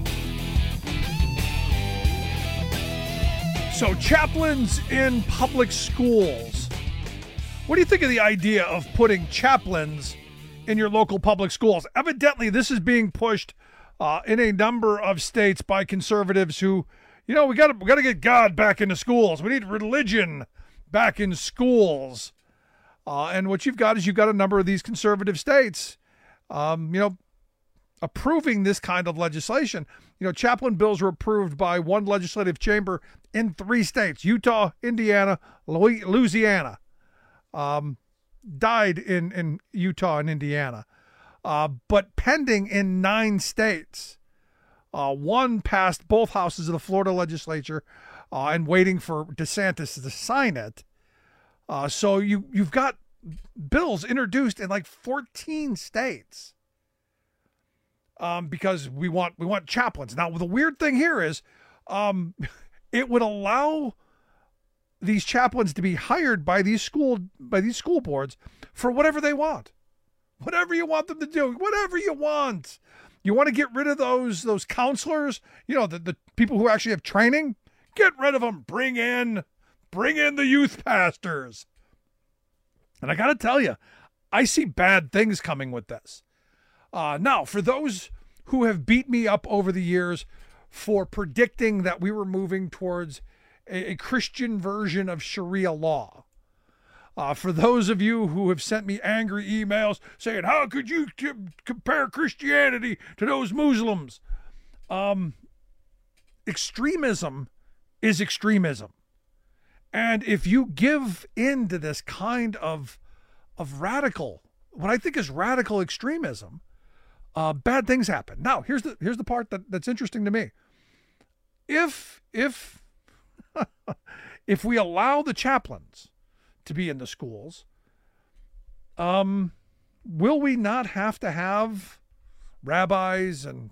So, chaplains in public schools. What do you think of the idea of putting chaplains in your local public schools? Evidently, this is being pushed in a number of states by conservatives who, we got to get God back into schools. We need religion back in schools. And what you've got a number of these conservative states, approving this kind of legislation. Chaplain bills were approved by one legislative chamber in 3 states, Utah, Indiana, Louisiana. Died in Utah and Indiana. But pending in 9 states. One passed both houses of the Florida legislature and waiting for DeSantis to sign it. So you've got bills introduced in like 14 states. Because we want chaplains. Now, the weird thing here is it would allow these chaplains to be hired by these school boards for whatever they want. Whatever you want them to do, whatever you want. You want to get rid of those counselors, the people who actually have training? Get rid of them. Bring in the youth pastors. And I got to tell you, I see bad things coming with this. Now, for those who have beat me up over the years for predicting that we were moving towards a Christian version of Sharia law, for those of you who have sent me angry emails saying, how could you compare Christianity to those Muslims? Extremism is extremism. And if you give in to this kind of radical, what I think is radical extremism, bad things happen. Now, here's the part that's interesting to me. If we allow the chaplains to be in the schools, will we not have to have rabbis and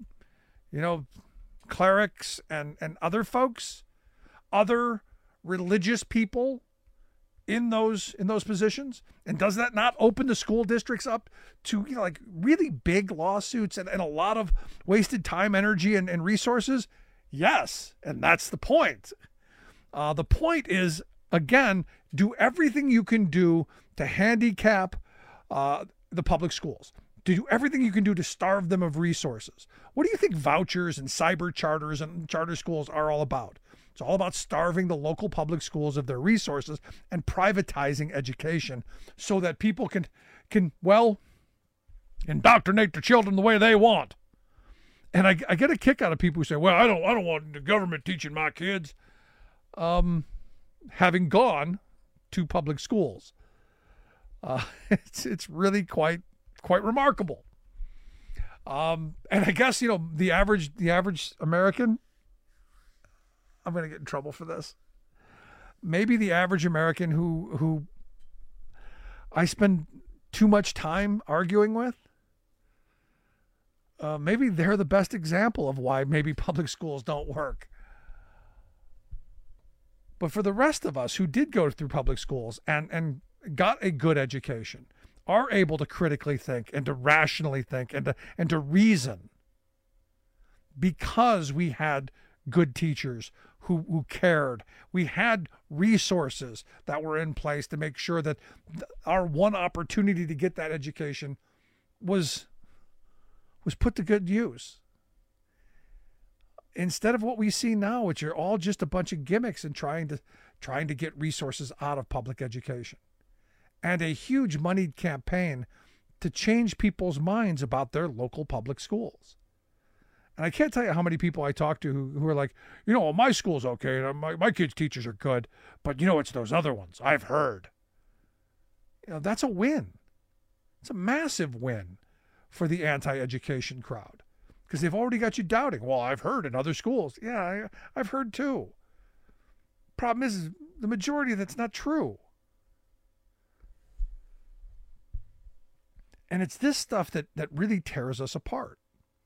clerics and other folks, other religious people in those positions? And does that not open the school districts up to really big lawsuits and a lot of wasted time, energy, and resources? Yes, and that's the point. The point is, again, do everything you can do to handicap the public schools. To do everything you can do to starve them of resources. What do you think vouchers and cyber charters and charter schools are all about? It's all about starving the local public schools of their resources and privatizing education so that people can indoctrinate their children the way they want. And I get a kick out of people who say, well, I don't want the government teaching my kids. Having gone to public schools, it's really quite remarkable. And I guess, the average American, I'm going to get in trouble for this. Maybe the average American who I spend too much time arguing with, maybe they're the best example of why maybe public schools don't work. But for the rest of us who did go through public schools and got a good education, are able to critically think and to rationally think and to reason, because we had good teachers who cared. We had resources that were in place to make sure that our one opportunity to get that education was put to good use. Instead of what we see now, which are all just a bunch of gimmicks and trying to get resources out of public education. And a huge moneyed campaign to change people's minds about their local public schools. And I can't tell you how many people I talk to who are like, my school's okay, my kids' teachers are good, but it's those other ones, I've heard. That's a win. It's a massive win for the anti-education crowd, because they've already got you doubting. Well, I've heard in other schools. Yeah, I've heard too. Problem is, the majority of that's not true. And it's this stuff that really tears us apart.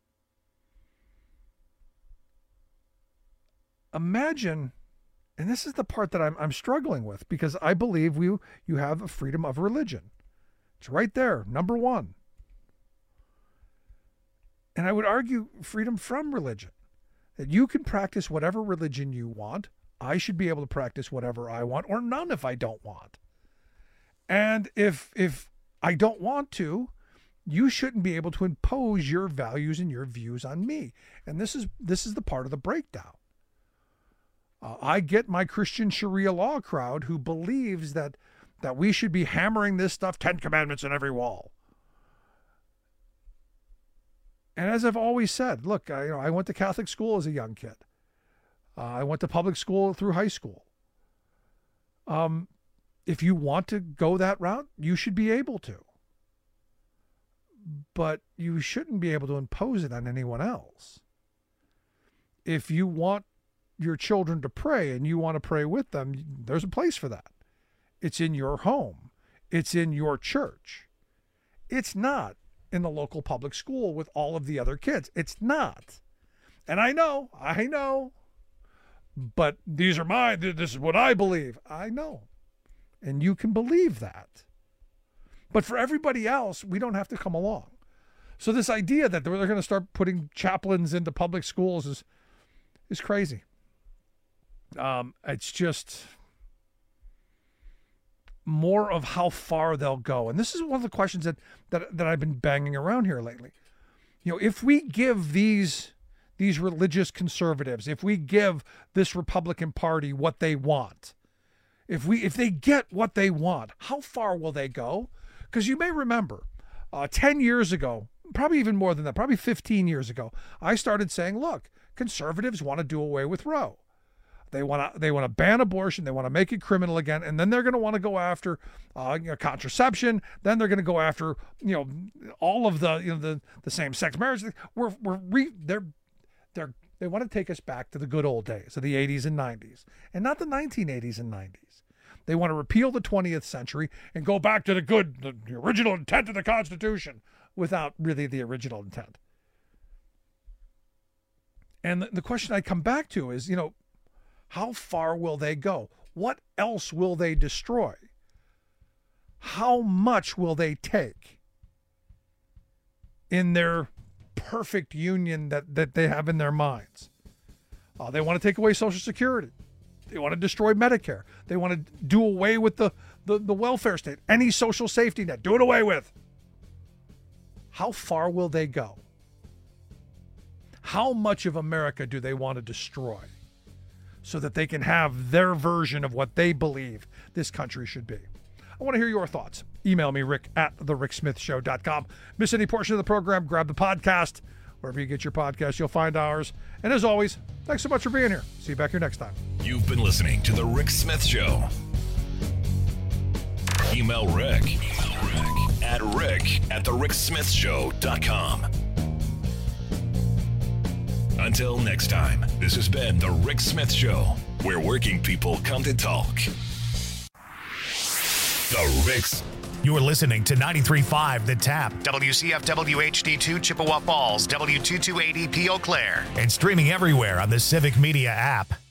Imagine, and this is the part that I'm struggling with, because I believe you have a freedom of religion. It's right there, number one. And I would argue freedom from religion, that you can practice whatever religion you want. I should be able to practice whatever I want, or none if I don't want. And if I don't want to, you shouldn't be able to impose your values and your views on me. And this is the part of the breakdown. I get my Christian Sharia law crowd who believes that we should be hammering this stuff, 10 commandments on every wall. And as I've always said, look, I went to Catholic school as a young kid. I went to public school through high school. If you want to go that route, you should be able to. But you shouldn't be able to impose it on anyone else. If you want your children to pray and you want to pray with them, there's a place for that. It's in your home. It's in your church. It's not in the local public school with all of the other kids. It's not. And I know, but this is what I believe. I know. And you can believe that. But for everybody else, we don't have to come along. So this idea that they're going to start putting chaplains into public schools is crazy. It's just more of how far they'll go. And this is one of the questions that I've been banging around here lately. If we give these religious conservatives, if we give this Republican Party what they want, if they get what they want, how far will they go? Because you may remember 10 years ago, probably even more than that, probably 15 years ago, I started saying, look, conservatives want to do away with Roe. They want to ban abortion. They want to make it criminal again, and then they're going to want to go after contraception. Then they're going to go after all of the same-sex marriage. They want to take us back to the good old days of the 80s and 90s, and not the 1980s and 90s. They want to repeal the 20th century and go back to the original intent of the Constitution without really the original intent. And the question I come back to is, how far will they go? What else will they destroy? How much will they take in their perfect union that they have in their minds? They want to take away Social Security. They want to destroy Medicare. They want to do away with the welfare state. Any social safety net, do it away with. How far will they go? How much of America do they want to destroy so that they can have their version of what they believe this country should be? I want to hear your thoughts. Email me, rick@thericksmithshow.com. Miss any portion of the program, grab the podcast. Wherever you get your podcast, you'll find ours. And as always, thanks so much for being here. See you back here next time. You've been listening to The Rick Smith Show. Email Rick at rick@thericksmithshow.com. Until next time, this has been The Rick Smith Show, where working people come to talk. The Ricks. You're listening to 93.5 The Tap, WCFW HD2 Chippewa Falls, W2280 P. Eau Claire, and streaming everywhere on the Civic Media app.